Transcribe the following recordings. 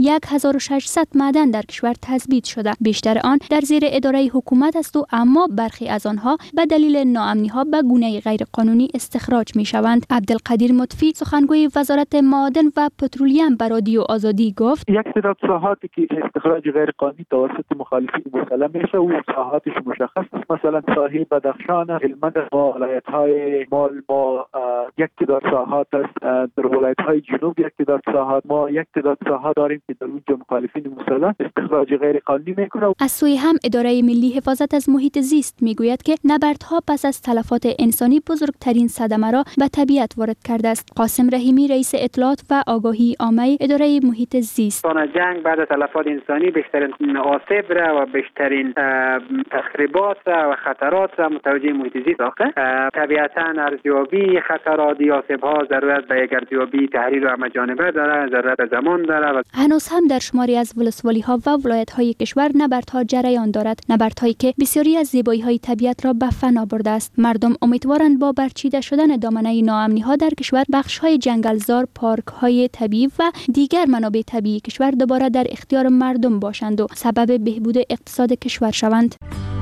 1600 معدن در کشور تثبیت شده. بیشتر آن در زیر اداره حکومت است و اما برخی از آنها به دلیل ناامنی‌ها به گونه غیرقانونی استخراج می‌شوند. عبدالقدیر مطفی سخنگوی وزارت معادن و پترولیم به رادیو آزادی گفت: یک تعداد ساحاتی که استخراج غیرقانونی توسط مخالفین مسلح میشه و ساحاتش مشخص است، مثلا ساحل بدخشان، هلمند و ولایت‌های مال ما یک تعداد ساحات است، در ولایت‌های جنوب یک تعداد ساحات، ما یک تعداد ساحات داریم که در اونجا مخالفین مسلح استخراج غیرقانونی میکنه. از سوی هم اداره ملی حفاظت از محیط زیست میگوید که نبردها پس از تلفات انسانی بزرگترین صدمه را به طبیعت وارد کرده است. قاسم رحیمی رئیس اطلاعات و آگاهی عامه اداره محیط زیست: جنگ بعد از تلفات انسانی بیشترین آسیب را و بیشترین تخریبات و خطرات را متوجه محیط زیست ساخته. طبیعتاً ارزیابی خطرات یا آسیب‌ها ضرورت به یک ارزیابی تحلیل و همه‌جانبه داره، ضرورت زمان داره. هنوز هم در شماری از ولسوالی‌ها و ولایت‌های کشور نبردها جریان دارد، نبردهایی که بسیاری از زیبایی‌های طبیعت را به فنا برده است. مردم امیدوارند با برچیده شدن دامنه ناامنی‌ها در کشور بخش‌های جنگلزار، پارک‌های طبیعی و دیگر منابع طبیعی کشور دوباره در اختیار مردم باشند و سبب بهبود اقتصاد کشور شوند.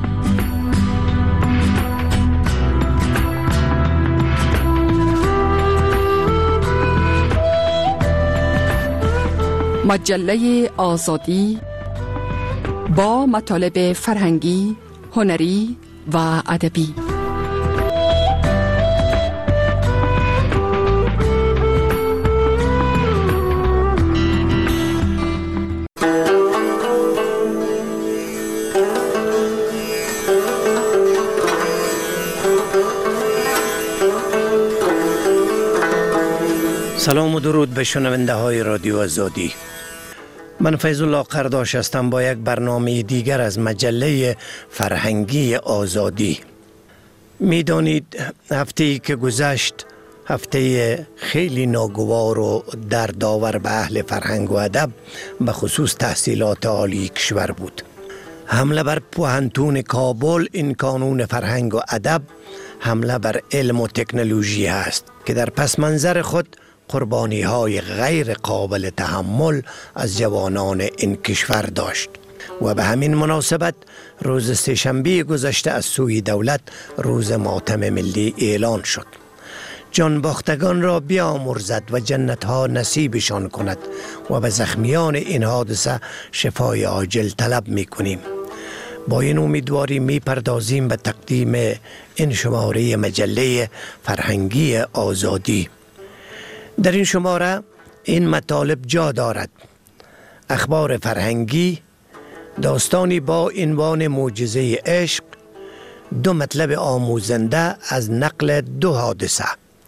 مجله آزادی با مطالب فرهنگی، هنری و ادبی. سلام و درود به شنونده های رادیو آزادی. من فیض الله قرداش هستم با یک برنامه دیگر از مجله فرهنگی آزادی. میدانید هفته‌ای که گذشت هفته خیلی ناگوار و دردآور به اهل فرهنگ و ادب، به خصوص تحصیلات عالی کشور بود. حمله بر پوهنتون کابل این کانون فرهنگ و ادب حمله بر علم و تکنولوژی است که در پس منظر خود قربانی های غیر قابل تحمل از جوانان این کشور داشت و به همین مناسبت روز سه‌شنبه گذشته از سوی دولت روز ماتم ملی اعلان شد. جان باختگان را بیامرزد و جنت ها نصیبشان کند و به زخمیان این حادثه شفای عاجل طلب می کنیم. با این امیدواری می پردازیم به تقدیم این شماره مجله فرهنگی آزادی. در این شماره این مطالب جا دارد: اخبار فرهنگی، داستانی با عنوان معجزه عشق، 2 مطلب آموزنده از نقل 2 حادثه،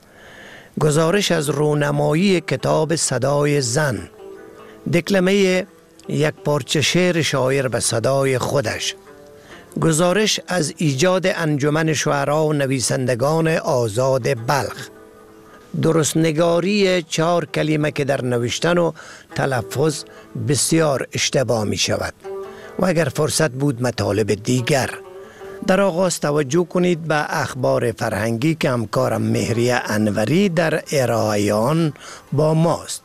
گزارش از رونمایی کتاب صدای زن، دکلمه یک پارچه شعر شاعر به صدای خودش، گزارش از ایجاد انجمن شعرا و نویسندگان آزاد بلخ، درست نگاری 4 کلمه که در نوشتن و تلفظ بسیار اشتباه می شود و اگر فرصت بود مطالب دیگر. در آغاز توجه کنید به اخبار فرهنگی که همکارم مهریه انوری در ارائه آن با ماست.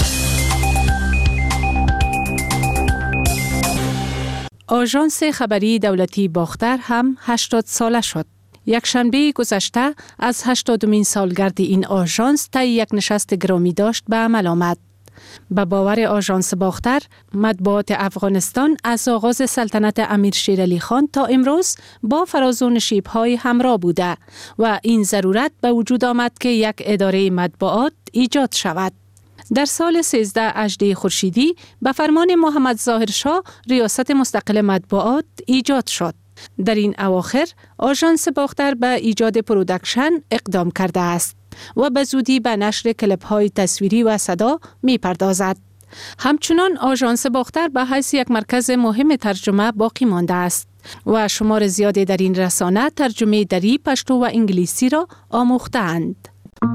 آژانس خبری دولتی باختر هم 80 ساله شد. یک شنبه گذشته از 80مین سالگرد این آژانس طی یک نشست گرامی داشت به عمل آمد. به باور آژانس باختر، مطبوعات افغانستان از آغاز سلطنت امیر شیر علی خان تا امروز با فراز و نشیب‌های همراه بوده و این ضرورت به وجود آمد که یک اداره مطبوعات ایجاد شود. در سال 13 اژده خورشیدی به فرمان محمد ظاهر شاه ریاست مستقل مطبوعات ایجاد شد. در این اواخر آژانس باختر به ایجاد پرودکشن اقدام کرده است و به زودی به نشر کلیپ‌های تصویری و صدا می‌پردازد. همچنان آژانس باختر به حیث یک مرکز مهم ترجمه باقی مانده است و شمار زیادی در این رسانه ترجمه دری، پشتو و انگلیسی را آموخته‌اند.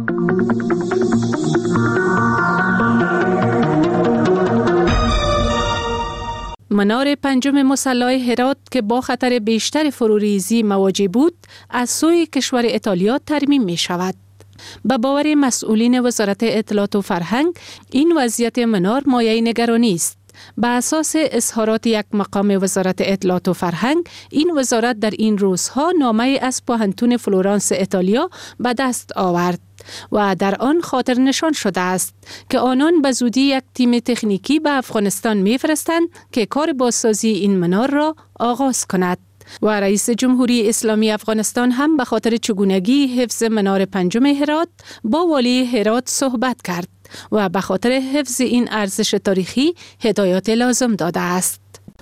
منار 5 مسلح هرات که با خطر بیشتر فروریزی مواجه بود، از سوی کشور ایتالیا ترمیم می شود. به باور مسئولین وزارت اطلاعات و فرهنگ، این وضعیت منار مایه نگرانی است. به اساس اظهارات یک مقام وزارت اطلاعات و فرهنگ، این وزارت در این روزها نامه‌ای از پوهنتون فلورانس ایتالیا به دست آورد و در آن خاطر نشان شده است که آنان به زودی یک تیم تکنیکی به افغانستان می‌فرستند که کار بازسازی این منار را آغاز کند. و رئیس جمهوری اسلامی افغانستان هم به خاطر چگونگی حفظ منار پنجم هرات با والی هرات صحبت کرد و به خاطر حفظ این ارزش تاریخی هدایات لازم داده است.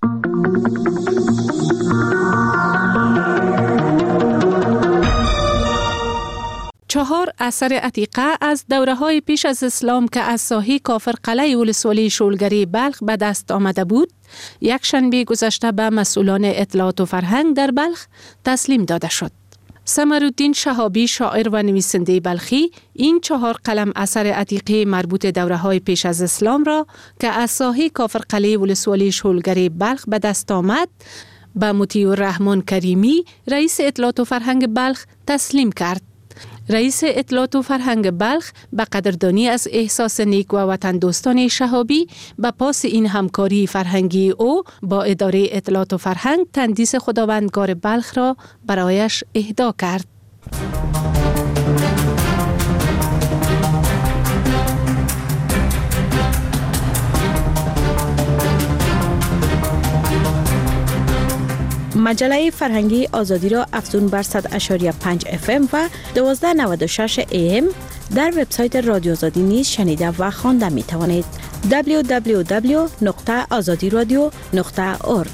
4 اثر عتیقه از دوره‌های پیش از اسلام که از ساحه کافرقلعه ولسوالی شولگری بلخ به دست آمده بود، یک شنبه گذشته به مسئولان اطلاعات و فرهنگ در بلخ تسلیم داده شد. سمرالدین شهابی، شاعر و نویسنده بلخی، این 4 قلم اثر عتیقه مربوط دوره‌های پیش از اسلام را که از ساحه کافرقلعه ولسوالی شولگری بلخ به دست آمد، به مطیع الرحمن کریمی، رئیس اطلاعات و فرهنگ بلخ تسلیم کرد. رئیس اطلاعات و فرهنگ بلخ به قدردانی از احساس نیک و وطن دوستان شهابی به پاس این همکاری فرهنگی او با اداره اطلاعات و فرهنگ تندیس خداوندگار بلخ را برایش اهدا کرد. مجله فرهنگی آزادی را افزون بر 100.5 FM و 1296 AM در وبسایت رادیو آزادی نیز شنیده و خوانده می توانید. www.azadiradio.org.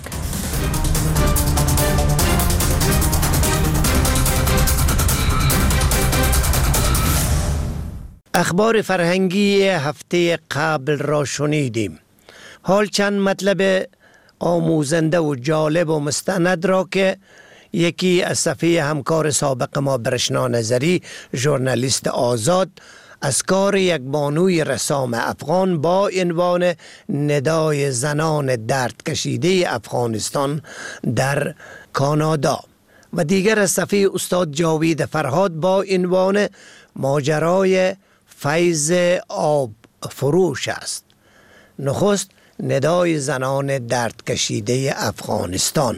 اخبار فرهنگی هفته قبل را شنیدیم. حال چند مطلب آموزنده و جالب و مستند را که یکی از صفحه همکار سابق ما برشنا نظری، ژورنالیست آزاد، از کار یک بانوی رسام افغان با عنوان ندای زنان درد کشیده افغانستان در کانادا و دیگر از صفحه استاد جاوید فرهاد با عنوان ماجرای فیض آب فروش است. نخست ندای زنان درد کشیده افغانستان.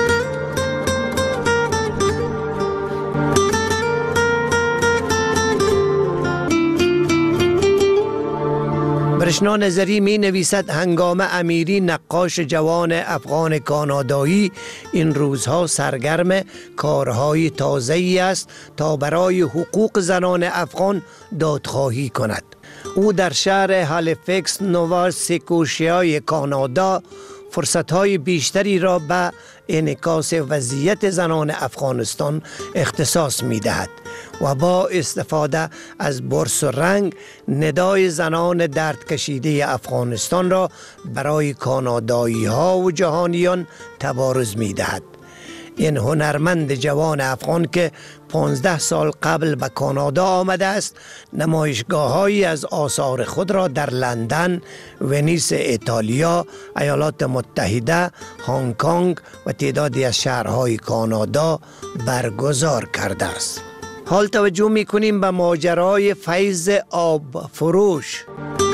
برشنا نظری می نویسد هنگام امیری، نقاش جوان افغان کانادایی، این روزها سرگرم کارهای تازه‌ای است تا برای حقوق زنان افغان دادخواهی کند. او در شهر هالیفکس، نووا سکوشیا کانادا، فرصت‌های بیشتری را به انعکاس وضعیت زنان افغانستان اختصاص می‌دهد و با استفاده از برس و رنگ ندای زنان درد کشیده افغانستان را برای کانادایی‌ها و جهانیان تبارز می‌دهد. این هنرمند جوان افغان که 15 سال قبل به کانادا آمده است، نمایشگاه‌هایی از آثار خود را در لندن، ونیس ایتالیا، ایالات متحده، هنگ کنگ و تعدادی از شهرهای کانادا برگزار کرده است. حال توجه می‌کنیم به ماجرای فیض آب فروش.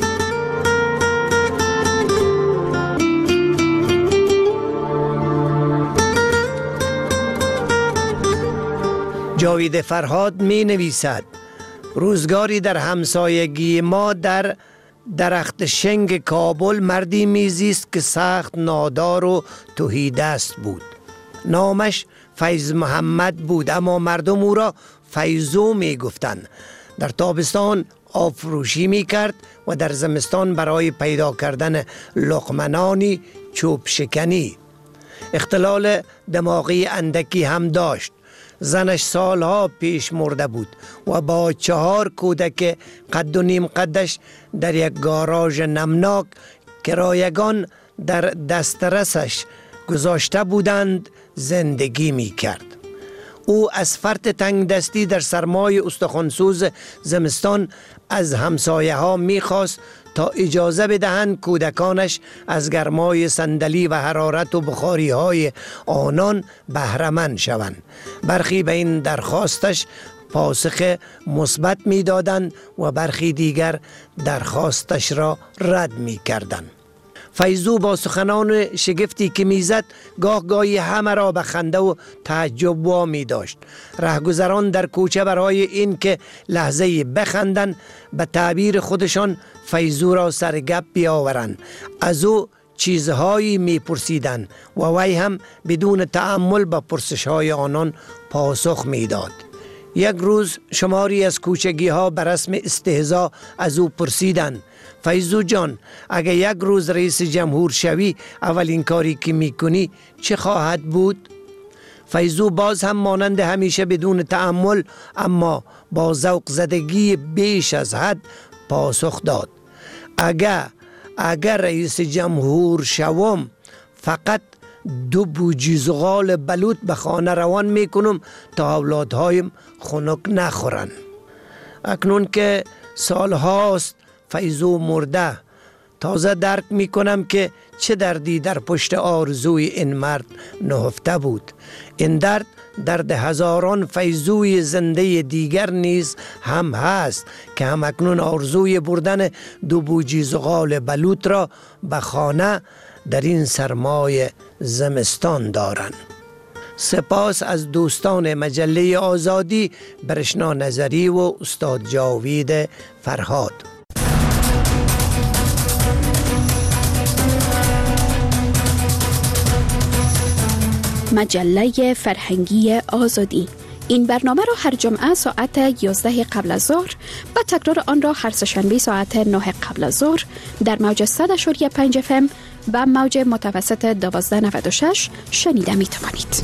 جاوید فرهاد می نویسد روزگاری در همسایگی ما در درخت شنگ کابل مردی میزیست که سخت نادار و تهیدست بود. نامش فیض محمد بود، اما مردم او را فیضو می گفتند. در تابستان آب فروشی می کرد و در زمستان برای پیدا کردن لقمنانی چوب شکنی. اختلال دماغی اندکی هم داشت. زنش سالها پیش مرده بود و با 4 کودک قد و نیم قدش در یک گاراژ نمناک کرایگان در دسترسش گذاشته بودند زندگی می کرد. او از فرط تنگ دستی در سرمای استخوانسوز زمستان از همسایه ها می خواست تا اجازه بدهند کودکانش از گرمای صندلی و حرارت و بخاری های آنان بهره‌مند شوند. برخی به این درخواستش پاسخ مثبت می دادند و برخی دیگر درخواستش را رد می کردند. فیضو با سخنان شگفتی که میزد گاهی همه را به خنده و تعجب وامی داشت. رهگذران در کوچه برای این که لحظه بخندن به تعبیر خودشان فیضو را سرگپ بیاورند از او چیزهایی میپرسیدند و وی هم بدون تأمل به پرسش‌های آنان پاسخ میداد. یک روز شماری از کوچگی ها به رسم استهزا از او پرسیدند: فیضو جان، اگر یک روز رئیس جمهور شوی اولین کاری که میکنی چه خواهد بود؟ فیضو باز هم مانند همیشه بدون تأمل اما با ذوق زدگی بیش از حد پاسخ داد: اگر رئیس جمهور شوم فقط 2 بوجی زغال بلوط به خانه روان میکنم تا اولادهایم خنک نخورن. اکنون که سالهاست فیضو مرده، تازه درک میکنم که چه دردی در پشت آرزوی این مرد نهفته بود. این درد هزاران فیضوی زنده دیگر نیز هم هست که هم اکنون آرزوی بردن 2 بوجی زغال بلوط را به خانه در این سرمای زمستان دارند. سپاس از دوستان مجله آزادی، برشنا نظری و استاد جاوید فرهاد. مجله فرهنگی آزادی. این برنامه را هر جمعه ساعت 11 قبل از ظهر و تکرار آن را هر سه‌شنبه ساعت 9 قبل از ظهر در موج 100.5 FM و موج متوسط 1296 شنیده می توانید.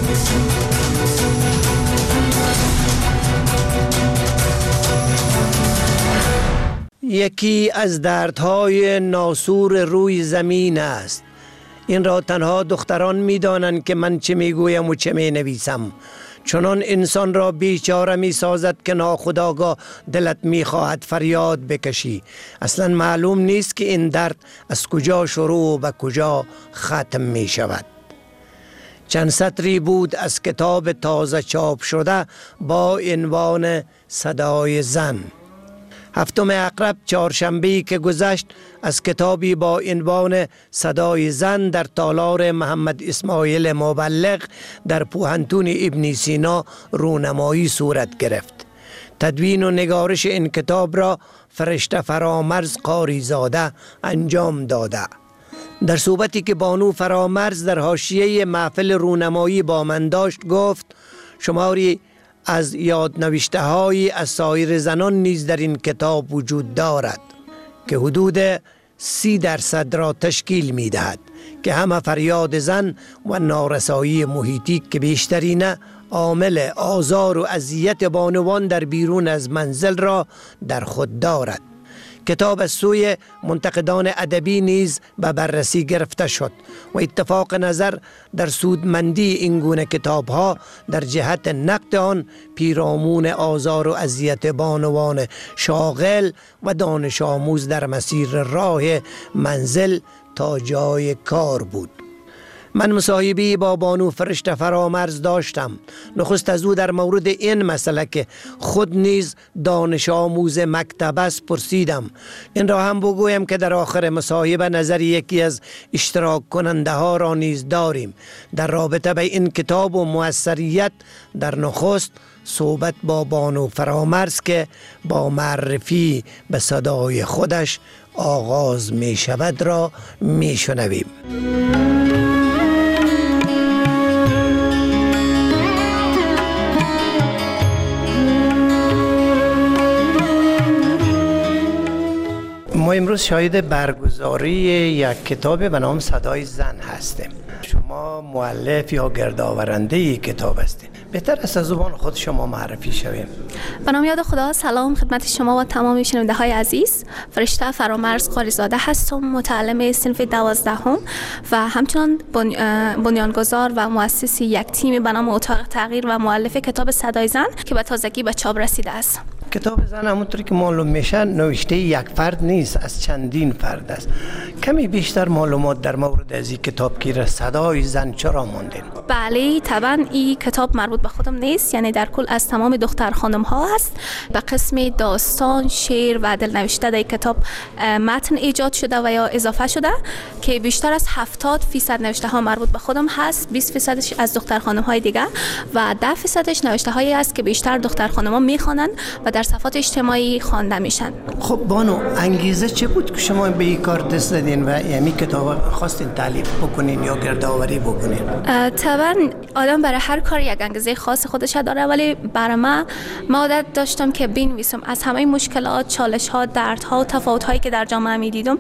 یکی از دردهای ناسور روی زمین است. این را تنها دختران می دانند که من چه می گویم و چه می نویسم. چنان انسان را بیچاره می سازد که ناخودآگاه دلت می خواهد فریاد بکشی. اصلا معلوم نیست که این درد از کجا شروع و به کجا ختم می شود. چند سطری بود از کتاب تازه چاپ شده با عنوان صدای زن. 7 اقرب چهارشنبه‌ای که گذشت از کتابی با عنوان صدای زن در تالار محمد اسماعیل مبلغ در پوهنتون ابن سینا رونمایی صورت گرفت. تدوین و نگارش این کتاب را فرشته فرامرز قاری زاده انجام داده. در صحبتی که بانو فرامرز در حاشیه محفل رونمایی با من داشت گفت: شماری از یادنوشته های از سایر زنان نیز در این کتاب وجود دارد که حدود 30% را تشکیل می دهد که همه فریاد زن و نارسایی محیطی که بیشترین عامل آزار و اذیت بانوان در بیرون از منزل را در خود دارد. کتاب از سوی منتقدان ادبی نیز به بررسی گرفته شد و اتفاق نظر در سودمندی این گونه کتاب‌ها در جهت نقد آن پیرامون آزار و اذیت بانوان شاغل و دانش آموز در مسیر راه منزل تا جای کار بود. من مصاحبه‌ای با بانو فرشته فرامرز داشتم. نخست از او در مورد این مسئله که خود نیز دانش آموز مکتب است پرسیدم. این را هم بگویم که در آخر مصاحبه نظر یکی از اشتراک کننده ها را نیز داریم در رابطه به این کتاب و موثریت. در نخست صحبت با بانو فرامرز که با معرفی به صدای خودش آغاز می شود را می شنویم. ما امروز شاهد برگزاری یک کتاب به نام صدای زن هستیم. شما مؤلف یا گردآورنده این کتاب هستید. بهتر است از زبان خود شما معرفی شویم. به نام یاد خدا. سلام خدمت شما و تمام شنونده های عزیز. فرشته فرامرز قاریزاده هستم، متعلم صنف 12 و همچنان بنیانگذار و مؤسس یک تیم به نام اتاق تغییر و مؤلف کتاب صدای زن که به تازگی به چاپ رسیده است. کتاب زن همونطوری که معلوم میشه نوشته یک فرد نیست، از چندین فرد است. کمی بیشتر معلومات در مورد از این کتاب که صدای زن چرا موندین؟ بله طبعا این کتاب مربوط به خودم نیست، یعنی در کل از تمام دختر خانم ها هست. به قسم داستان، شعر و دلنوشته در کتاب متن ایجاد شده و یا اضافه شده که بیشتر از 70% نوشته ها مربوط به خودم هست، 20% از دختر خانم های دیگه و 10% نوشته هایی است که بیشتر دختر خانم ها میخوانند و در صفحات اجتماعی خوانده میشن. خب بانو، انگیزه چه بود که شما به این کار دست دادین و یعنی کتاب خواستین تالیف بکنین یا گردآوری بکنین؟ طبعا آدم برای هر کار یک انگیزه خاص خودش داره، ولی برای ما عادت داشتم که بنویسم از همه مشکلات، چالش ها، درد ها و تفاوت هایی که در جامعه میدیدم.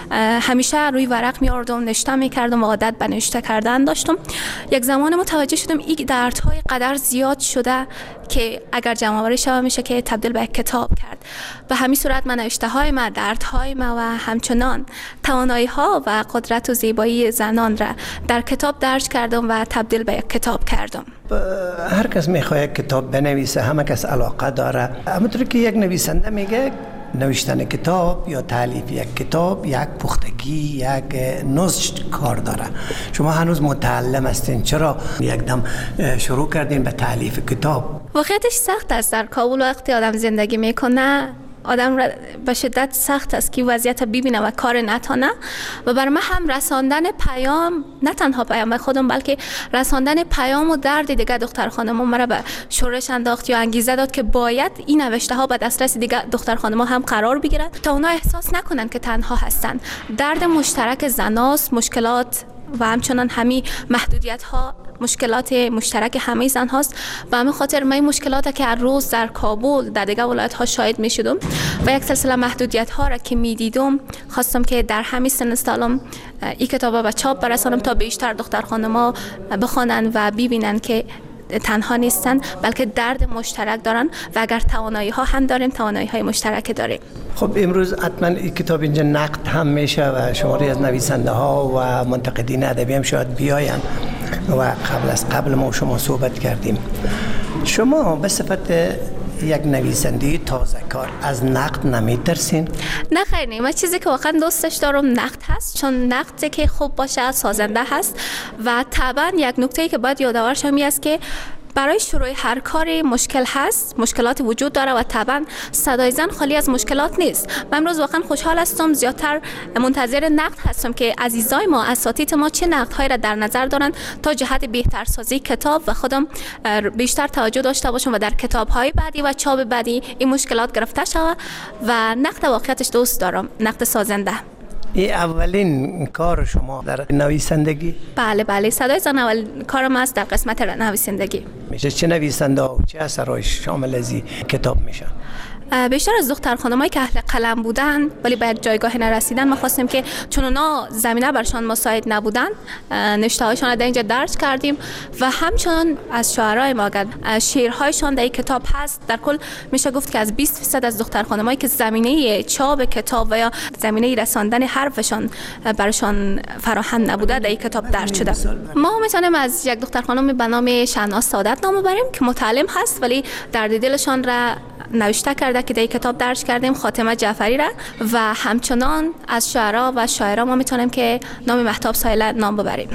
همیشه روی ورق میآوردم، نوشته میکردم و عادت به نوشته کردن داشتم. یک زمان متوجه شدم این دردهای قدر زیاد شده که اگر جمع آوری شود میشه که تبدیل به یک کتاب کرد. به همین صورت من نوشته های ما، دردهای ما و همچنان توانایی ها و قدرت و زیبایی زنان را در کتاب درج کردم و تبدیل به یک کتاب کردم. هر کس میخواد یک کتاب بنویسه، همه کس علاقه داره. همونطور که یک نویسنده میگه نوشتن کتاب یا تالیف یک کتاب یک پختگی، یک نضج کار داره. شما هنوز متعلم هستین، چرا یک دم شروع کردین به تالیف کتاب؟ واقعیتش سخت است. در کابل وقتی آدم زندگی میکنه آدم را به شدت سخت است که وضعیت ببینه و کار نتانه و برای من هم رساندن پیام، نه تنها پیام خودم بلکه رساندن پیام و درد دیگه دختر خانم‌ها مرا به شورش انداخت یا انگیزه داد که باید این نوشته ها به دسترس دیگه دختر خانم‌ها هم قرار بگیرد تا اونها احساس نکنن که تنها هستن. درد مشترک زناست، مشکلات و همچنان همین محدودیت ها مشکلات مشترک همه زن هاست. به همین خاطر من مشکلات که هر روز در کابل در دیگه ولایت ها شاهد می شدم و یک سلسله محدودیت ها را که می دیدم خواستم که در همین سن سالم این کتاب به چاپ برسانم تا بیشتر دختر خانم‌ها بخوانند و ببینن که تنها نیستن بلکه درد مشترک دارن و اگر توانایی ها هم داریم، توانایی های مشترک داریم. خب امروز حتما این کتاب اینجا نقد هم میشه و شماری از نویسنده ها و منتقدین ادبی هم شاید بیاین و قبل ما شما صحبت کردیم. شما به صفت یک نویسنده تازه کار از نقد نمیترسین؟ نه خیر، من چیزی که واقعا دوستش دارم نقد هست، چون نقد که خوب باشه سازنده هست و طبعا یک نکته‌ای که باید یادآور شم است که برای شروع هر کاری مشکل هست، مشکلات وجود داره و طبعا صدای زن خالی از مشکلات نیست. من امروز واقعا خوشحال هستم، زیادتر منتظر نقد هستم که عزیزای ما، اساتید ما چه نقدهایی را در نظر دارن تا جهت بهترسازی کتاب و خودم بیشتر توجه داشته باشم و در کتاب‌های بعدی و چاپ بعدی این مشکلات گرفته شود و نقد واقعیتش دوست دارم، نقد سازنده. این اولین کار شما در نویسندگی؟ بله، صدای زن اول کارم است در قسمت نویسندگی. میشه چه نویسنده و چه اثرهای شامل از این کتاب میشن؟ بیشتر از دختر خانمایی که اهل قلم بودن ولی به یک جایگاه نرسیدن، ما خواستیم که چون اونا زمینه برشان مساعد نبودن نوشته هایشان را در اینجا درج کردیم و همچنان از شاعرای ما شعرهایشان در این کتاب هست. در کل میشه گفت که از 20% از دختر خانمایی که زمینه چاپ کتاب و یا زمینه رساندن حرفشان برشان فراهم نبوده در این کتاب درج شده. ما میتونیم از یک دختر خانم به نام شهناز سعادت نام ببریم که متعلم هست ولی درد دلشان را نوشته کرده که در کتاب درج کردیم، خاتمه جعفری را، و همچنان از شاعرها و شاعرها ما میتونیم که نام مهتاب سایله نام ببریم.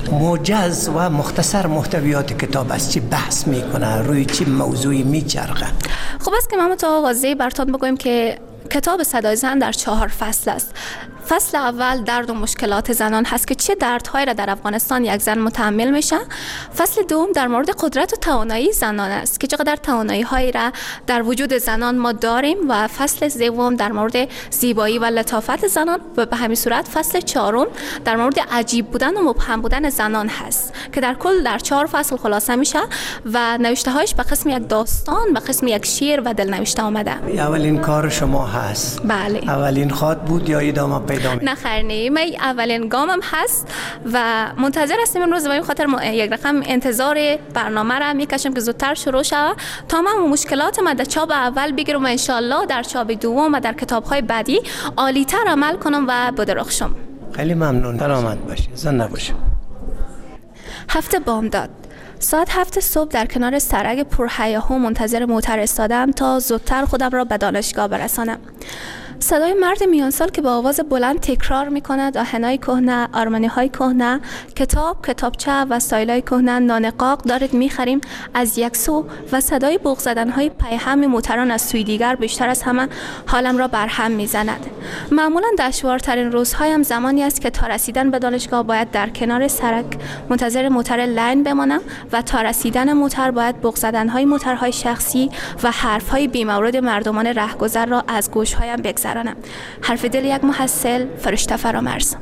موجز و مختصر محتویات کتاب است، چی بحث میکنه، روی چی موضوعی میچرخه؟ خوب است که ما تا واضح براتون بگویم که کتاب صدای زن در 4 فصل است. فصل اول درد و مشکلات زنان هست که چه دردهایی را در افغانستان یک زن متحمل میشه. فصل دوم در مورد قدرت و توانایی زنان است که چقدر توانایی هایی را در وجود زنان ما داریم و فصل سوم در مورد زیبایی و لطافت زنان و به همین صورت فصل چهارم در مورد عجیب بودن و مبهم بودن زنان هست که در کل در 4 فصل خلاصه میشه و نوشته هایش به قسم یک داستان، به قسم یک شعر و دلنوشته آمده. اولین کار شما هست؟ بله. اولین خط بود یا ادامه پیدا می؟ نه خیر، نه، من اولین گامم هست و منتظر هستم امروز به این خاطر یک رقم انتظار برنامه را میکشم که زودتر شروع شود تا من مشکلات ما در چاپ اول بگیرم و ان شاء الله در چاپ دوم و در کتاب‌های بعدی عالی‌تر عمل کنم و بدرخشم. خیلی ممنون. سلامت باشی، زنده باشی. هفته بامداد ساعت 7 صبح در کنار سرک پرهیاهو منتظر موتر ایستادم تا زودتر خودم را به دانشگاه برسانم. صدای مرد میانسال که با آواز بلند تکرار می‌کند آهنای کهنه، آرمانی‌های کهنه، کتاب، کتابچه و سایلای کهنه، نان قاق دارید می‌خریم از یک سو و صدای بوق زدن‌های پیهم موتران از سوی دیگر بیشتر از همه حالم را برهم می‌زند. معمولاً دشوارترین روزهایم زمانی است که تا رسیدن به دانشگاه باید در کنار سرک منتظر موتر لاین بمانم و تا رسیدن موتر باید بوق زدن‌های موترهای شخصی و حرف‌های بی‌مورد مردمان رهگذر را از گوش‌هایم بگذرانم. حرف دل یک محصل، فرشته فرامرز.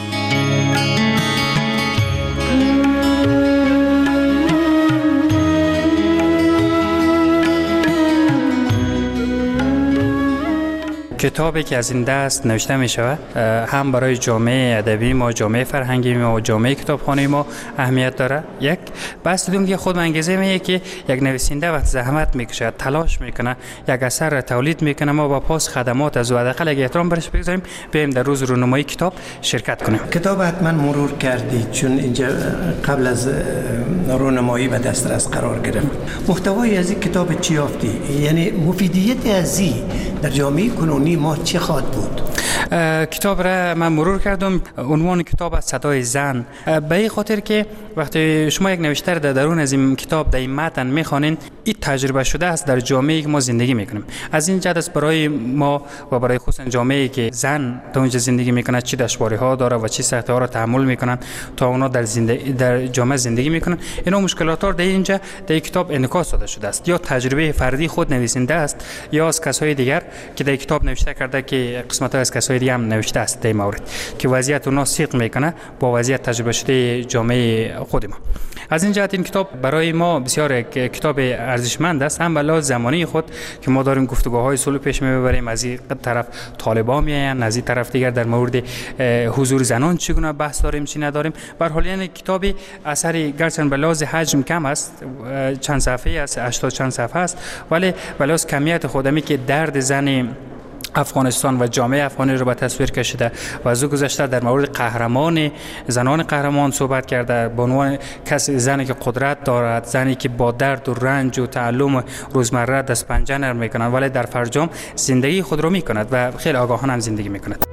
کتابی که از این دست نوشته می شود هم برای جامعه ادبی ما، جامعه فرهنگی ما و جامعه کتابخانه ما اهمیت داره. یک بحث دوم که خود انگیزه میه که یک نویسنده وقت زحمت میکشه، تلاش میکنه، یک اثر را تولید میکنه، ما با پاس خدمات از او حداقل اگه احترام برش بگذاریم، بریم در روز رونمایی کتاب شرکت کنیم. کتاب حتما مرور کردید چون اینجا قبل از رونمایی به دسترس قرار گرفت. محتوای از این کتاب چی یافتی؟ یعنی مفیدیت از این در جامعه کنونی ما چه خواهد بود؟ کتاب را من مرور کردم. عنوان کتاب از صدای زن، به این خاطر که وقتی شما یک نوشته در درون از این کتاب در این متن میخوانین، این تجربه شده است در جامعه‌ای که ما زندگی میکنیم. از این جهت است برای ما و برای خصوصا جامعه‌ای که زن در اونجا زندگی میکنه چی دشواری‌ها داره و چی سختی‌ها را تحمل میکنن تا اونا در جامعه زندگی میکنن، اینا مشکلات را در اینجا در کتاب انعکاس داده شده است. یا تجربه فردی خود نویسنده است یا از کسای دیگر که در کتاب نوشته کرده که قسمت‌ها از کسای دیگه هم نوشته است در مورد که وضعیت اونا صدق میکنه با وضعیت تجربه شده جامعه خود ما. از این جهت این کتاب برای ما بسیار کتاب ارزشمند است، هم به لحاظ زمانی خود که ما داریم گفتگوهای صلح پیش میبریم، از این طرف طالبان میاین، از این طرف دیگر در مورد حضور زنان چگونه بحث داریم چی نداریم. به هر حال یعنی کتابی اثری گرچند به لحاظ حجم کم است، چند صفحه است، 80 چند صفحه است، ولی به لحاظ کمیت خودمی که درد زن افغانستان و جامعه افغانی رو به تصویر کشیده و از او گذشته در مورد زنان قهرمان صحبت کرده، به عنوان کسی زنی که قدرت دارد، زنی که با درد و رنج و تعلم روزمره دست پنجه نرم میکنند ولی در فرجام زندگی خود رو میکند و خیلی آگاهانه زندگی میکند.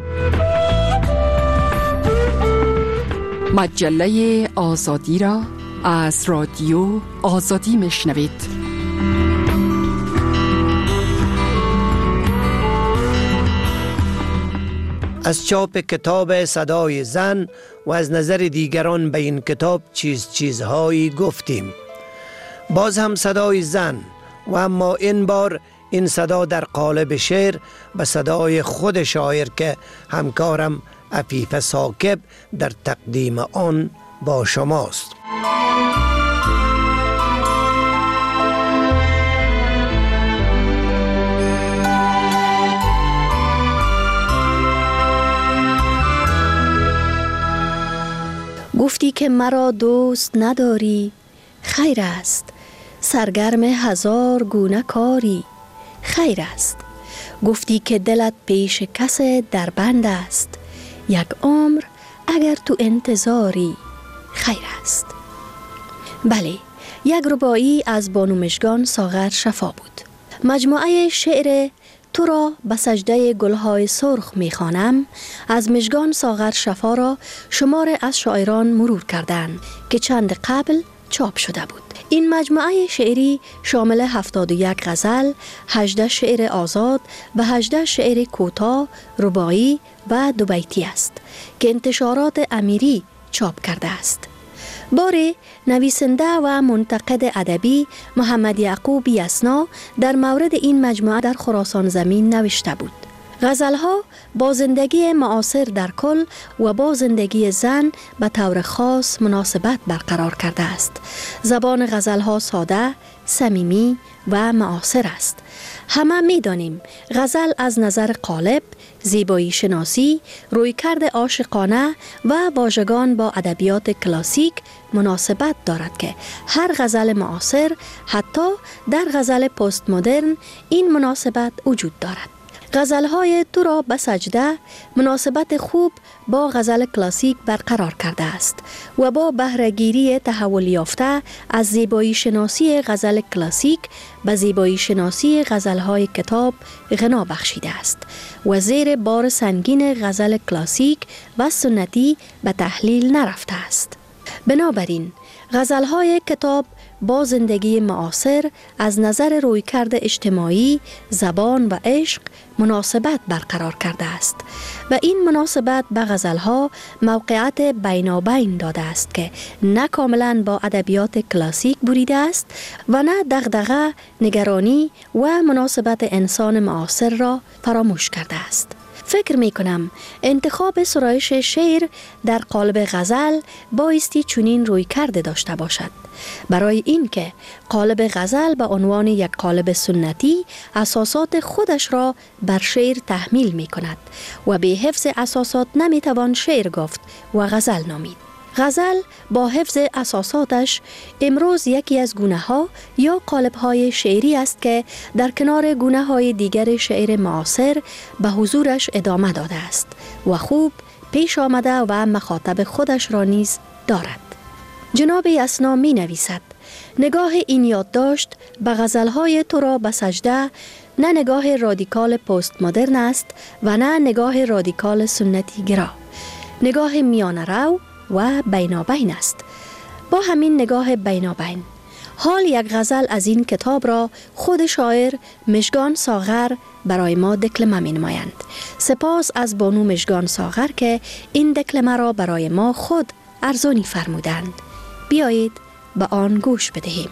مجله آزادی را از رادیو آزادی میشنوید. از چاپ کتاب صدای زن و از نظر دیگران به این کتاب چیزهایی گفتیم. باز هم صدای زن و اما این بار این صدا در قالب شعر به صدای خود شاعر که همکارم عفیف ثاقب در تقدیم آن با شماست. گفتی که مرا دوست نداری، خیر است. سرگرم هزار گونه کاری، خیر است. گفتی که دلت پیش کس در بند است، یک عمر اگر تو انتظاری، خیر است. بله، یک رباعی از بانو مژگان ساغر شفا بود. مجموعه شعر تو را به سجده گلهای سرخ میخوانم از مژگان ساغر شفا را شمار از شاعران مرور کردند که چند قبل چاپ شده بود. این مجموعه شعری شامل 71 غزل، 18 شعر آزاد و 18 شعر کوتاه، رباعی و دو بیتی است که انتشارات امیری چاپ کرده است. باری نویسنده و منتقد ادبی محمد یعقوب یسنا در مورد این مجموعه در خراسان زمین نوشته بود: غزلها با زندگی معاصر در کل و با زندگی زن به طور خاص مناسبت برقرار کرده است. زبان غزلها ساده، صمیمی و معاصر است. همه می دانیم غزل از نظر قالب، زیبایی شناسی، رویکرد عاشقانه و واژگان با ادبیات کلاسیک مناسبت دارد که هر غزل معاصر حتی در غزل پست مدرن این مناسبت وجود دارد. غزل‌های تو را به سجده مناسبت خوب با غزل کلاسیک برقرار کرده است و با بهره‌گیری تحول یافته از زیبایی شناسی غزل کلاسیک به زیبایی شناسی غزل‌های کتاب غنا بخشیده است و زیر بار سنگین غزل کلاسیک و سنتی به تحلیل نرفته است. بنابراین غزل‌های کتاب با زندگی معاصر از نظر رویکرد اجتماعی، زبان و عشق مناسبت برقرار کرده است و این مناسبت به غزل‌ها موقعیت بینابین داده است که نه کاملا با ادبیات کلاسیک بریده است و نه دغدغه، نگرانی و مناسبت انسان معاصر را فراموش کرده است. فکر می کنم انتخاب سرایش شعر در قالب غزل بایستی چنین روی کرده داشته باشد، برای اینکه قالب غزل به عنوان یک قالب سنتی اساسات خودش را بر شعر تحمیل می کند و به حفظ اساسات نمی توان شعر گفت و غزل نامید. غزل با حفظ اساساتش امروز یکی از گونه‌ها یا قالب‌های شعری است که در کنار گونه‌های دیگر شعر معاصر به حضورش ادامه داده است و خوب پیش آمده و مخاطب خودش را نیز دارد. جناب اثنا می نویسد: نگاه این یادداشت به غزل‌های تو را به سجده نه نگاه رادیکال پست مدرن است و نه نگاه رادیکال سنتی گرا، نگاه میانه رو و بینابین است. با همین نگاه بینابین حال یک غزل از این کتاب را خود شاعر مژگان ساغر برای ما دکلمه می نمایند. سپاس از بانو مژگان ساغر که این دکلمه را برای ما خود ارزانی فرمودند. بیایید به آن گوش بدهیم.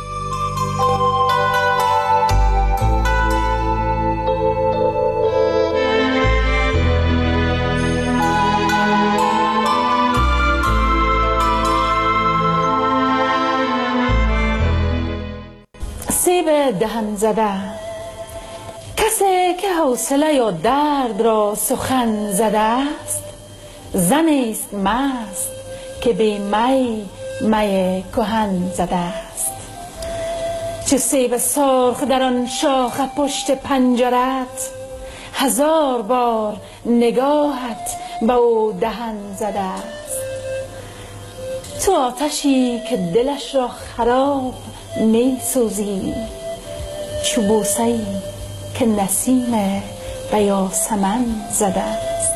سیب دهن زده، کسی که حوصله یا درد را سخن زده است، زنی است مست که به می کهن زده است. چه سیب سرخ در آن شاخ پشت پنجرت، هزار بار نگاهت به او دهن زده است. تو آتشی که دلش را خراب می سوزی، چو بوسه‌ای که نسیم به یاسمن زده است.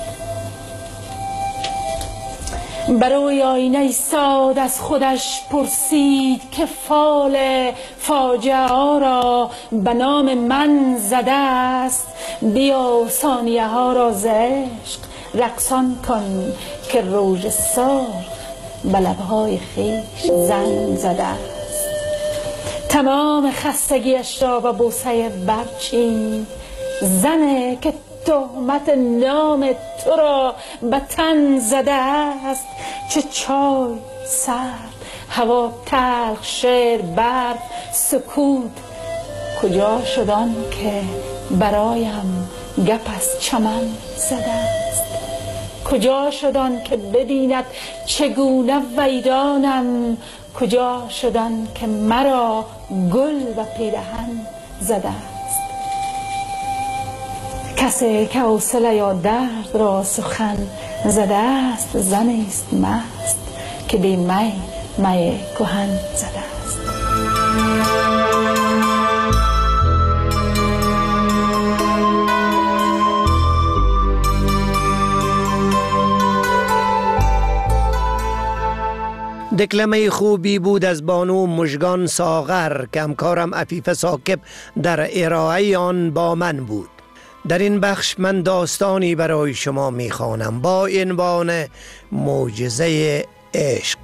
بروی آینه ایستاد از خودش پرسید که فال فاجعه ها را به نام من زده است. بیا ثانیه ها را ز عشق رقصان کن که روج سرخ به لبهای خویش زن زده است. تمام خستگیش را به بوسه برچین، زنه که تهمت نام تو را به تن زده است. چه چای سرد، هوا تلخ، شعر برف، سکوت، کجا شد آن که برایم گپ از چمن زده است؟ کجا شد آن که ببیند چگونه ویرانم؟ کجا شد آن که مرا گل و پیرهن زده است؟ کسی که حوصله یا درد را سخن زده است، زنی است مست که به می کهن زده است. دکلمه خوبی بود از بانو مژگان ساغر که همکارم عفیف ثاقب در ارائه آن با من بود. در این بخش من داستانی برای شما میخوانم با عنوان معجزه عشق.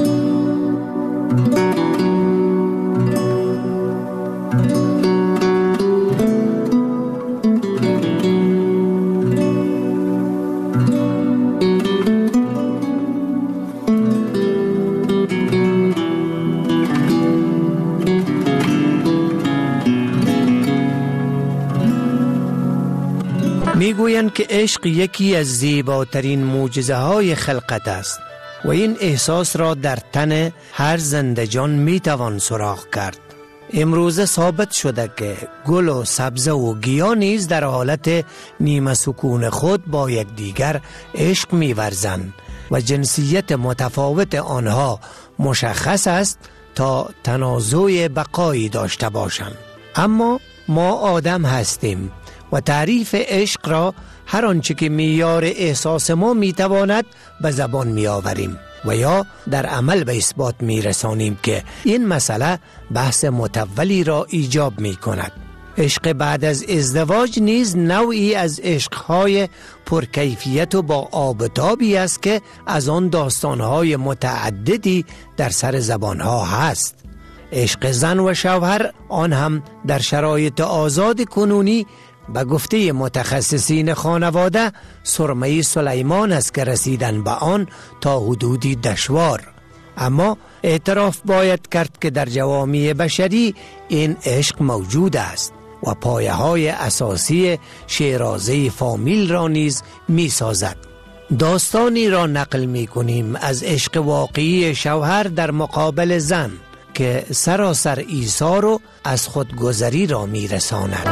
میگویند که عشق یکی از زیباترین معجزه های خلقت است و این احساس را در تن هر زنده جان میتوان سراغ کرد. امروزه ثابت شده که گل و سبزه و گیاه نیز در حالت نیمه سکون خود با یکدیگر عشق می‌ورزند و جنسیت متفاوت آنها مشخص است تا تنازع بقایی داشته باشند. اما ما آدم هستیم و تعریف عشق را هر آنچه که معیار احساس ما میتواند به زبان میآوریم و یا در عمل به اثبات میرسانیم که این مسئله بحث متولی را ایجاب میکند. عشق بعد از ازدواج نیز نوعی از عشقهای پرکیفیت و با آب و تابی است که از آن داستانهای متعددی در سر زبانها هست. عشق زن و شوهر آن هم در شرایط آزاد کنونی به گفته متخصصین خانواده سرمه سلیمان است که رسیدن به آن تا حدودی دشوار. اما اعتراف باید کرد که در جوامع بشری این عشق موجود است و پایه های اساسی شیرازه فامیل را نیز می سازد. داستانی را نقل می کنیم از عشق واقعی شوهر در مقابل زن که سراسر ایثار و از خودگذری را می رساند.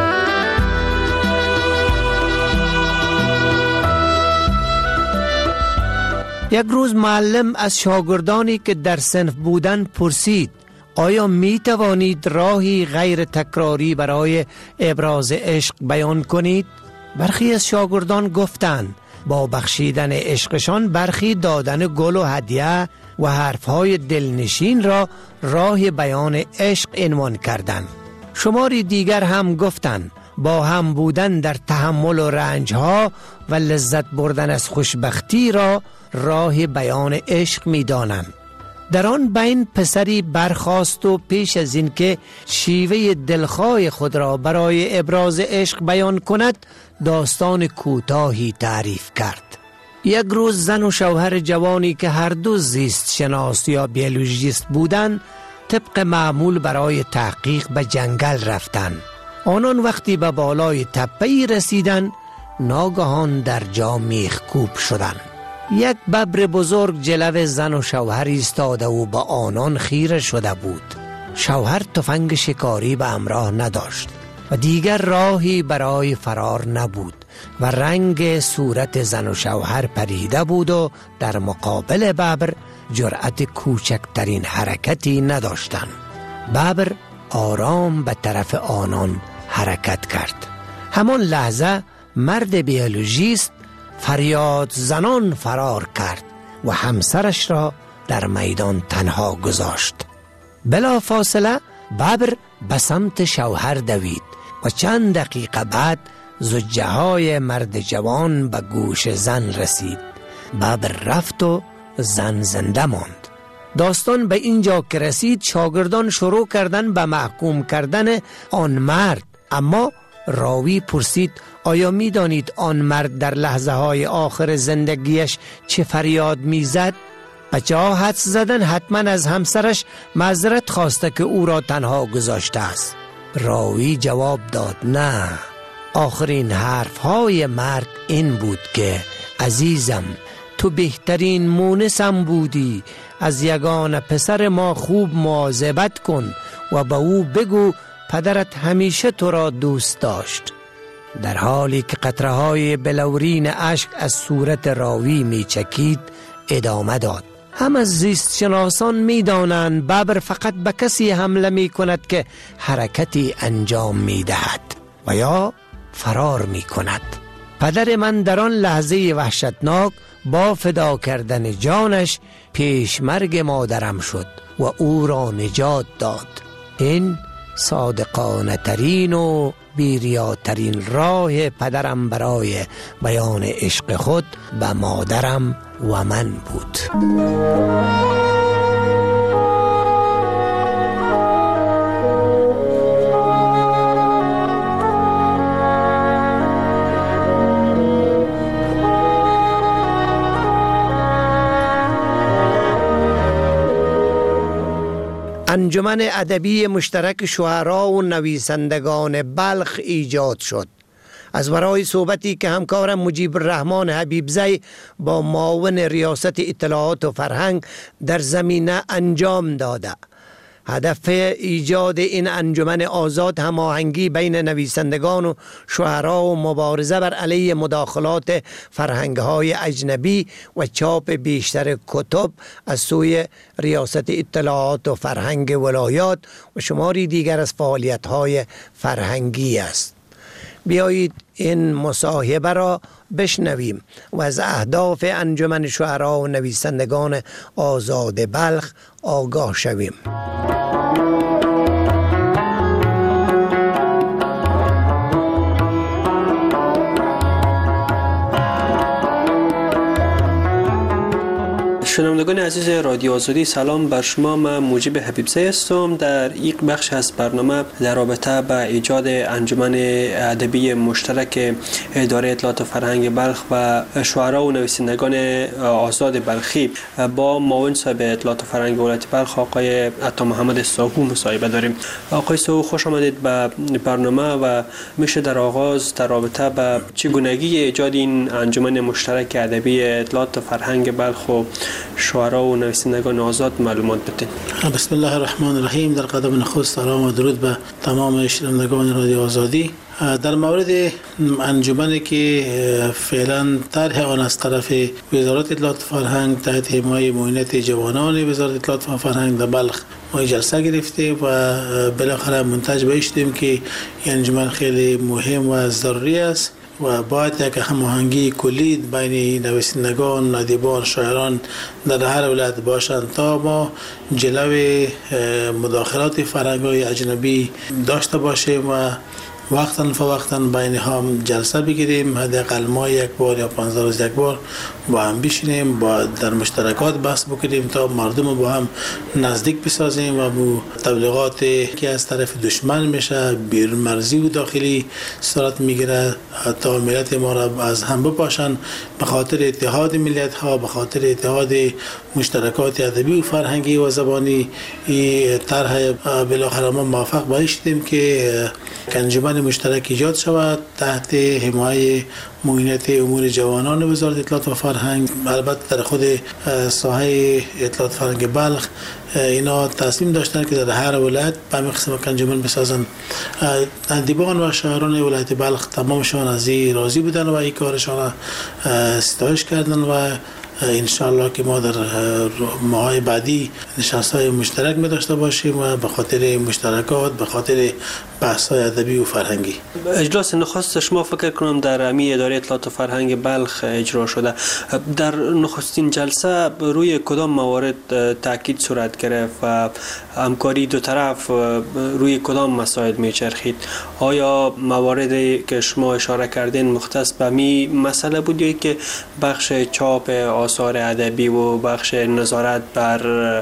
یک روز معلم از شاگردانی که در صنف بودن پرسید آیا می توانید راهی غیر تکراری برای ابراز عشق بیان کنید؟ برخی از شاگردان گفتند با بخشیدن عشقشان برخی دادن گل و هدیه و حرفهای دلنشین را راه بیان عشق عنوان کردند. شماری دیگر هم گفتند با هم بودن در تحمل و رنجها و لذت بردن از خوشبختی را راه بیان عشق می دانند. در آن بین پسری برخاست و پیش از این که شیوه دلخواه خود را برای ابراز عشق بیان کند داستان کوتاهی تعریف کرد. یک روز زن و شوهر جوانی که هر دو زیست شناس یا بیولوژیست بودند طبق معمول برای تحقیق به جنگل رفتند. آنان وقتی به بالای تپه‌ای رسیدند ناگهان در جا میخکوب شدند. یک ببر بزرگ جلو زن و شوهر ایستاده و با آنان خیره شده بود. شوهر تفنگ شکاری به همراه نداشت و دیگر راهی برای فرار نبود و رنگ صورت زن و شوهر پریده بود و در مقابل ببر جرأت کوچکترین حرکتی نداشتند. ببر آرام به طرف آنان حرکت کرد. همان لحظه مرد بیولوژیست فریاد زنان فرار کرد و همسرش را در میدان تنها گذاشت. بلا فاصله ببر به سمت شوهر دوید و چند دقیقه بعد زجه های مرد جوان به گوش زن رسید. ببر رفت و زن زنده ماند. داستان به اینجا که رسید شاگردان شروع کردن به محکوم کردن آن مرد، اما راوی پرسید آیا می دانید آن مرد در لحظه های آخر زندگیش چه فریاد می زد؟ بچه ها حدس زدن حتما از همسرش معذرت خواسته که او را تنها گذاشته است. راوی جواب داد نه، آخرین حرف های مرد این بود که عزیزم تو بهترین مونسم بودی، از یگان پسر ما خوب مواظبت کن و به او بگو پدرت همیشه تو را دوست داشت. در حالی که قطره های بلورین اشک از صورت راوی می چکید ادامه داد. هم از زیست شناسان می دانند ببر فقط به کسی حمله می کند که حرکتی انجام می دهد و یا فرار می کند. پدر من در آن لحظه وحشتناک با فدا کردن جانش پیشمرگ مادرم شد و او را نجات داد. این صادقانه ترین و بیریاترین راه پدرم برای بیان عشق خود به مادرم و من بود. انجمن ادبی مشترک شعرا و نویسندگان بلخ ایجاد شد. از برای صحبتی که همکارم مجیب الرحمن حبیبزی با معاون ریاست اطلاعات و فرهنگ در زمینه انجام داده. هدف ایجاد این انجمن آزاد هماهنگی بین نویسندگان و شعرا و مبارزه بر علیه مداخلات فرهنگ‌های اجنبی و چاپ بیشتر کتب از سوی ریاست اطلاعات و فرهنگ ولایات و شماری دیگر از فعالیت‌های فرهنگی است. بیایید این مصاحبه را بشنویم و از اهداف انجمن شعرا و نویسندگان آزاد بلخ آگاه شویم. شنوندگان عزیز رادیو آزادی، سلام بر شما. من موجب حبیبزی هستم. در یک بخش از برنامه در رابطه با ایجاد انجمن ادبی مشترک اداره اطلاعات و فرهنگ بلخ و شعرا و نویسندگان آزاد بلخی با معاون صاحب اطلاعات و فرهنگ ولایت بلخ آقای عطا محمد ساهو مصاحبه داریم. آقای ساهو، خوش آمدید به برنامه و میشه در آغاز در رابطه با چگونگی ایجاد این انجمن مشترک ادبی اطلاعات و فرهنگ بلخ و شعرا و نویسندگان آزاد معلومات بدید؟ بسم الله الرحمن الرحیم. در قدم نخست سلام و درود به تمام شنوندگان رادیو آزادی. در مورد انجمنی که فعلا طرح آن از طرف وزارت اطلاعات و فرهنگ تحت حمایت معاونت جوانان وزارت اطلاعات و فرهنگ در بلخ ما جلسه گرفته و بالاخره منتج به شدیم که این انجمن خیلی مهم و ضروری است و باید یک هماهنگی کلی بین نویسندگان، ادیبان، شاعران در هر ولایت باشند تا ما جلوی مداخلات فرهنگ‌های اجنبی داشته باشیم و وقتاً فوقتاً بین هم جلسه بگیریم، حداقل ما یک بار یا 15 روز یک بار با هم بشینیم، با در مشترکات بحث بکنیم تا مردم با هم نزدیک بسازیم و بو تبلیغات که از طرف دشمن میشه بیرون مرزی و داخلی صورت میگیره تا ملت ما را از هم بپاشن به خاطر اتحاد ملت ها، به خاطر اتحاد مشترکات ادبی و فرهنگی و زبانی. این طرح بالاخره ما موافق باشیم که انجمن مشترک ایجاد شود تحت حمایت معاونت امور جوانان وزارت اطلاعات و فرهنگ. البته در خود ساحه اطلاعات و فرهنگ بلخ اینا تصمیم داشتن که در هر ولایت به همین قسم انجمن بسازن. ادیبان و شاعران ولایت بلخ تمامشان از این راضی بودن و این کارشان ستایش کردن و انشالله که ما در ماهای بعدی نشست‌های مشترک می داشته باشیم و به خاطر مشترکات، به خاطر بحث‌های ادبی و فرهنگی. اجلاس نخست شما فکر کنم در امی اداره اطلاعات و فرهنگ بلخ اجرا شده. در نخستین جلسه روی کدام موارد تاکید صورت گرفت و همکاری دو طرف روی کدام مسائل میچرخید؟ آیا مواردی که شما اشاره کردین مختص به می مسئله بود یا که بخش چاپ آثار ادبی و بخش نظارت بر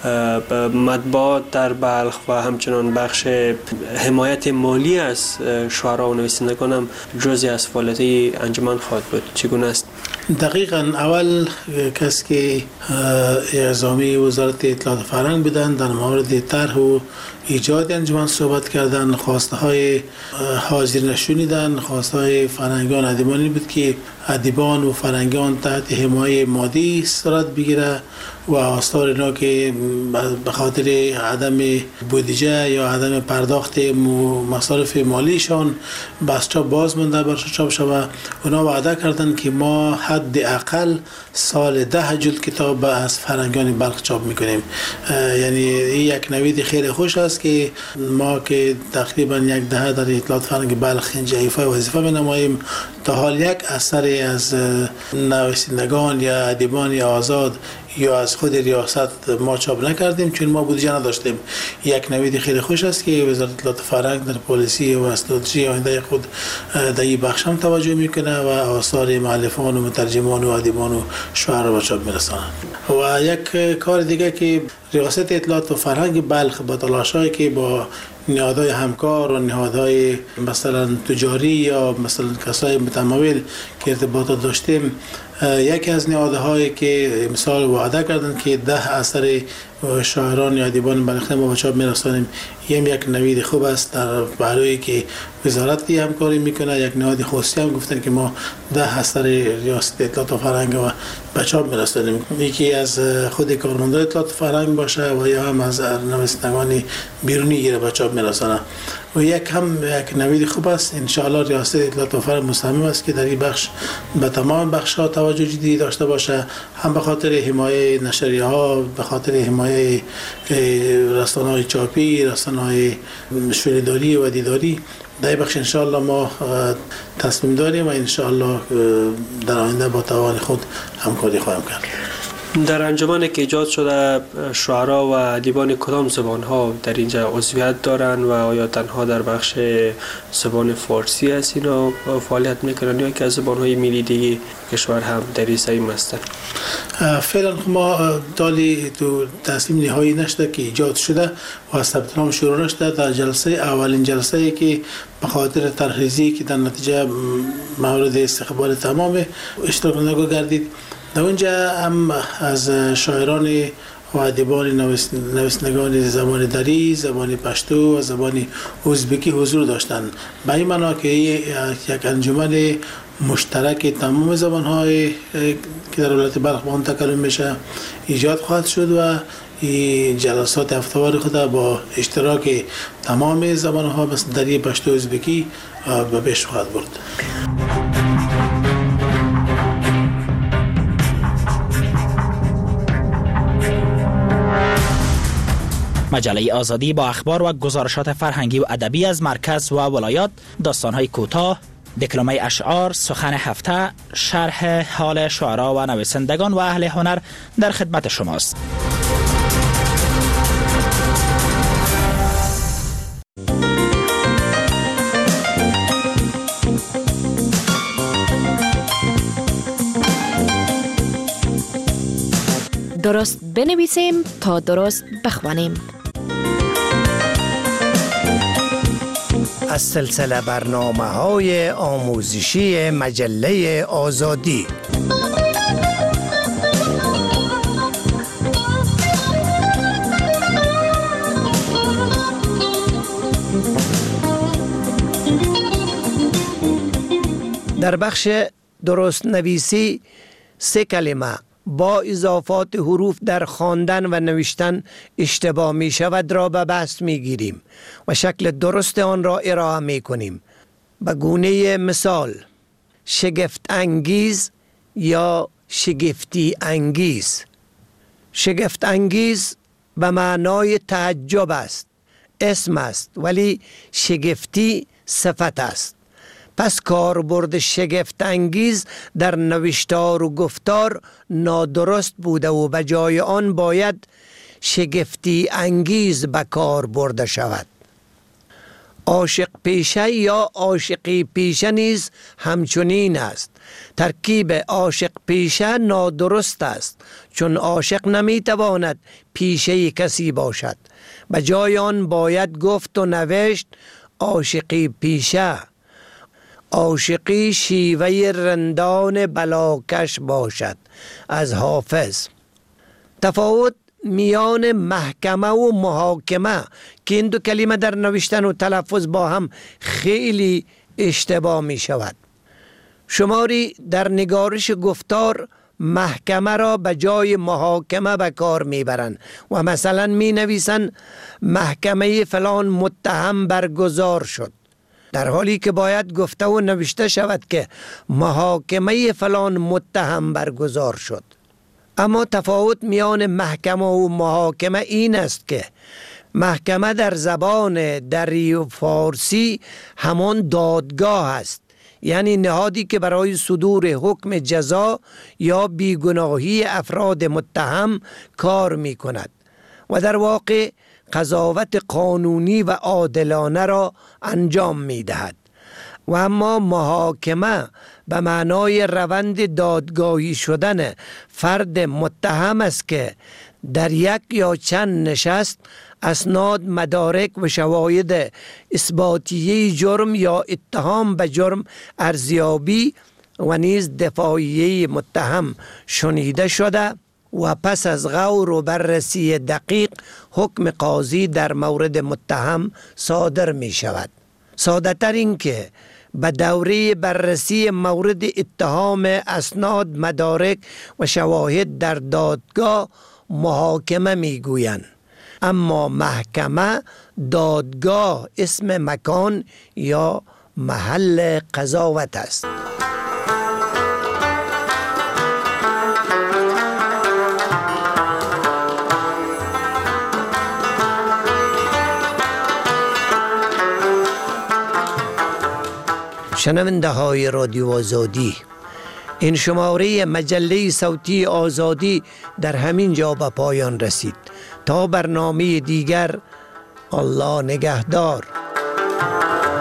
مطبوعات در بلخ و همچنان بخش حمایت مالی از شعرا و نویسندگان هم جزئی از فعالیت انجمن خواهد بود؟ چگونه است؟ دقیقاً اول کسی که اعزامی وزارت اطلاعات و فرهنگ بودن در مورد طرح و ایجاد انجمن صحبت کردن، خواسته های حاضر نشونیدن، خواسته های فرهنگان ادیبانی بود که ادیبان و فرهنگان تحت حمایت مادی صورت بگیره و آثار اینا که به خاطر عدم بودجه یا عدم پرداخت مصارف مالیشان بس چاپ باز مونده برش چاپ شود. اونا وعده کردن که ما حداقل سال 10 جلد کتاب از فرهنگان بلخ چاپ میکنیم. یعنی این یک نوید خیلی خوش است که ما که تقریبا یک دهه در اطلاعات فرهنگ بلخ اینجا ایفای وظیفه می‌نماییم تا حال یک اثر از نویسندگان یا ادیبان آزاد یا از خود ریاست ما چاپ نکردیم چون ما بودجه نداشتیم. یک نوید خیلی خوش است که وزارت اطلاعات فرهنگ در پالیسی و استراتژی آینده خود در این بخش هم توجه میکنه و آثار مؤلفان و مترجمان و ادیبان و شعرا را چاپ میرسانند. و یک کار دیگه که ریاست اطلاعات و فرهنگ بلخ با تلاشایی که با نهادهای همکار و نهادهای مثلا تجاری یا مثلا کسای متمول که ارتباطات داشتیم یکی از نهادهایی که مثال وعده کردن که 10 اثر شاعران یا ادیبان بلخی ما به چاپ میرسانیم، یک نوید خوب است در برای که وزارت همکاری میکنه. یک نهاد خصوصی هم گفتن که ما 10 اثر ریاست اطلاعات و فرهنگ و به چاپ میرسانیم، یکی از خود کارمندان اطلاعات و فرهنگ باشه و یا هم از نویسندگان بیرونی گیره به چاپ میرسانه. و یک نوید خوب است. ان شاء الله ریاست اطلاعات و فرهنگ مصمم است که در این بخش به تمام بخش ها توجه جدی داشته باشه، هم به خاطر حمایت نشریه ها، به خاطر حمایت رسانه‌های چاپی، رسانه‌های شنیداری و دیداری. در بخش ان شاء الله ما تصمیم داریم و ان شاء الله در آینده با توان خود همکاری خواهیم کرد. در انجمنی که ایجاد شده شعرا و ادیبان کدام زبان‌ها در اینجا عضویت دارند و آیا تنها در بخش زبان فارسی است اینا فعالیت میکنند یا که از زبان‌های ملی دیگه کشور هم در این سیم هستند؟ فعلا ما دالی تو تصمیم نهایی نشده که ایجاد شده و ثبت نام شروع نشده. در جلسه اولین جلسه که به خاطر ترخیصی که در نتیجه مورد استقبال تمام اشتراک کنندگان گردید، در اونجا هم از شاعران و ادیبان نویسندگان زبان دری، زبان پشتو و زبان ازبکی حضور داشتند. به این معنا که یک انجمن مشترک تمام زبان‌های که در ولایت بلخ به آن تکلم میشه ایجاد خواهد شد و این جلسات هفته‌وار خود با اشتراک تمام زبان‌ها مثل دری، پشتو، ازبکی به پیش خواهد برد. مجله آزادی با اخبار و گزارشات فرهنگی و ادبی از مرکز و ولایات، داستان‌های کوتاه، دکلمه اشعار، سخن هفته، شرح حال شعرا و نویسندگان و اهل هنر در خدمت شماست. درست بنویسیم تا درست بخوانیم. از سلسله برنامه‌های آموزشی مجله آزادی. در بخش درست نویسی 3 کلمه با اضافات حروف در خواندن و نوشتن اشتباه می شود را به بحث می گیریم و شکل درست آن را ارائه می کنیم. به گونه مثال شگفت انگیز یا شگفتی انگیز. شگفت انگیز به معنای تعجب است، اسم است، ولی شگفتی صفت است. پس کاربرد شگفت انگیز در نوشتار و گفتار نادرست بوده و به جای آن باید شگفتی انگیز به کار برده شود. عاشق پیشه یا عاشقی پیشه نیز همچنین است. ترکیب عاشق پیشه نادرست است، چون عاشق نمیتواند پیشه کسی باشد. به جای آن باید گفت و نوشت عاشقی پیشه. عاشقی شیوه رندان بلاکش باشد. از حافظ. تفاوت میان محکمه و محاکمه که این 2 کلمه در نوشتن و تلفظ با هم خیلی اشتباه می شود. شماری در نگارش گفتار محکمه را به جای محاکمه به کار می برند و مثلا می نویسند محکمه فلان متهم برگزار شد، در حالی که باید گفته و نوشته شود که محاکمه فلان متهم برگزار شد. اما تفاوت میان محکمه و محاکمه این است که محکمه در زبان دری و فارسی همان دادگاه است، یعنی نهادی که برای صدور حکم جزا یا بیگناهی افراد متهم کار می کند و در واقع قضاوت قانونی و عادلانه را انجام می دهد. و اما محاکمه به معنای روند دادگاهی شدن فرد متهم است که در یک یا چند نشست اسناد، مدارک و شواهد اثباتیه جرم یا اتهام به جرم ارزیابی و نیز دفاعیه متهم شنیده شده و پس از غور و بررسی دقیق حکم قاضی در مورد متهم صادر می شود. ساده تر این که به دوره بررسی مورد اتهام اسناد، مدارک و شواهد در دادگاه محاکمه می گویند، اما محکمه دادگاه اسم مکان یا محل قضاوت است. شنونده های رادیو آزادی، این شماره مجله صوتی آزادی در همین جا به پایان رسید. تا برنامه دیگر، الله نگهدار.